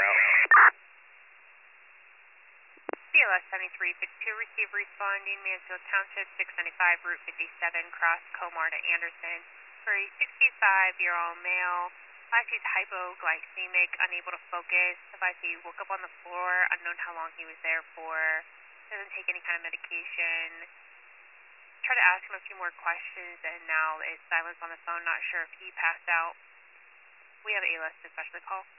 mile. CLS 7352, receive responding Mansfield Township, 695, Route 57, cross Comar to Anderson. For a 65-year-old male, advise he's hypoglycemic, unable to focus. Advise he woke up on the floor, unknown how long he was there for. Doesn't take any kind of medication. Try to ask him a few more questions, and now it's silence on the phone. Not sure if he passed out. We have ALS to specially call.